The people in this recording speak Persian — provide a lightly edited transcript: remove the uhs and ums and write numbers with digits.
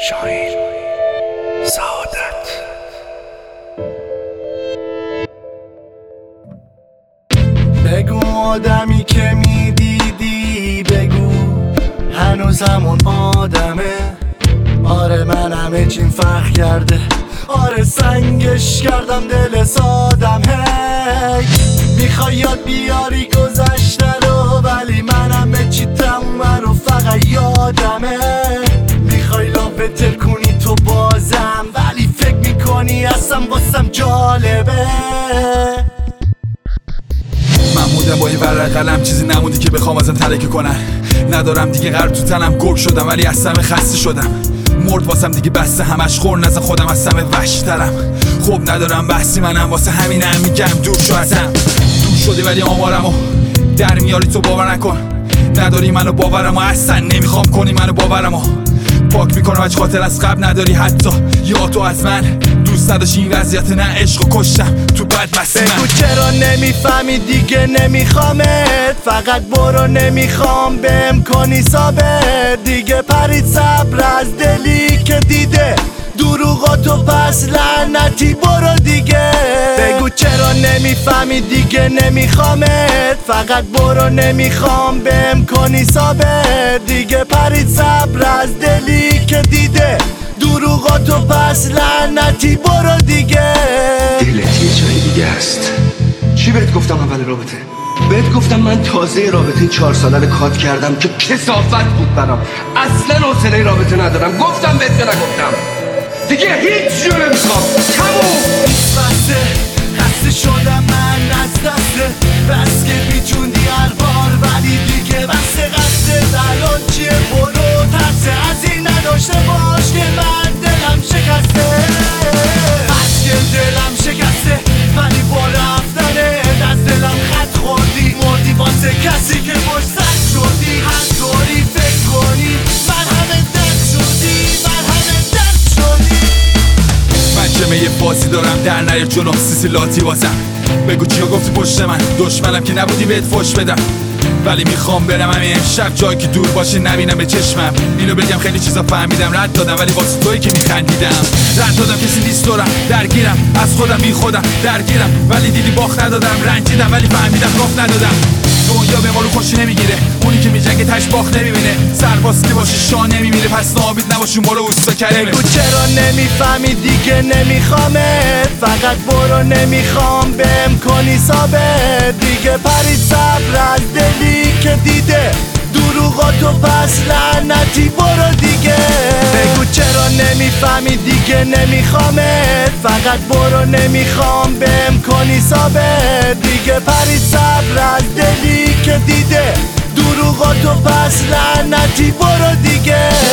شاهین سعادت. بگو آدمی که میدیدی، بگو هنوز همون آدمه. آره من همه چیم فرق کرده، آره سنگش کردم دل سادم. هی میخوای یاد بیاری گذشته رو، ولی من همه چی تمومه رو فقط یادمه. میخوای لابه ترکونی تو بازم، ولی فکر میکنی اصلا واسم جالبه. محمودم با این ورق قلم، چیزی نموندی که بخوام ازم تلکه کنن. ندارم دیگه قرب تو تنم، گرگ شدم ولی از سمه خسته شدم. مرد واسم دیگه بسته، همش خور نزن خودم از سمه وحشترم. خب ندارم بحثی منم، واسه همینم میگم دور شو ازم. دور شدی ولی آمارمو در میاری تو، باور نکن نداری منو باورمو، اصلا نمیخوام کنی منو باورمو. پاک میکنم از خاطر از قبل نداری حتی یا تو از من. دوست نداشتی این وضعیت، نه عشقو کشتم تو بدبختی من. بگو چرا نمیفهمی دیگه نمیخوامت، فقط برو نمیخوام بهم کنی ثابت. دیگه پرید صبر از دلی که دیده دروغاتو، پس لعنتی برو دیگه. بگو چرا نمیفهمی دیگه نمیخوامت، فقط برو نمیخوام بهم کنی ثابت. دیگه پرید صبر از دلی که دیده دروغاتو، پس لعنتی برو دیگه. دلت یه جای دیگه است. چی بهت گفتم اول رابطه؟ بهت گفتم من تازه رابطه 4 ساله کات کردم که کثافت بود برام، اصلا حوصله رابطه ندارم. گفتم بهت یا نگفتم؟ دیگه هیچ جور نمیخوام، تموم. بسته خسته شدم من از دسته، بس که بیچوندی هر بار، ولی دیگه بسته قصده. الان چیه برو ترسه از این نداشته باش که من دلم شکسته. از که دلم شکسته ولی با رفتنه از دلم خط خوردی. مردی واسه کسی که باش سر شدی. همطوری فکر کنی من همه درد شدی، من همه درد شدی. من چمه یه بازی دارم در نیر جلوم، سیسیلاتی واسم. بگو چیا گفتی پشت من، دشمنم که نبودی بهت فوش بدم. ولی میخوام برم همین امشب جایی که دور باشه نبینم به چشمم. اینو بگم خیلی چیزا فهمیدم، رد دادم ولی واسه تویی که میخندیدم. رد دادم کسی نیست دورم، درگیرم از خودم بی خودم درگیرم. ولی دیدی باخت ندادم، رنجیدم ولی فهمیدم گفت ندادم. دنیا به ما رو خوشی نمیگیره، اونی که میجنگه تش باخت نمیبینه. سرباز که باشه شاه نمیمیره، پس نابید نباشون برو اوستا کریمه. بگو چرا نمیفهمی دیگه نمیخوامت، فقط برو نمیخوام بهم کنی ثابت. دیگه پرید صبر از دلی که دیده دروغاتو، پس لعنتی برو دیگه. بگو چرا نمیفهمی دیگه نمیخوامت، فقط برو نمیخوام بهم کنی ثابت. دیگه پرید صبر از دلی که دیده دروغاتو، پس لعنتی برو دیگه.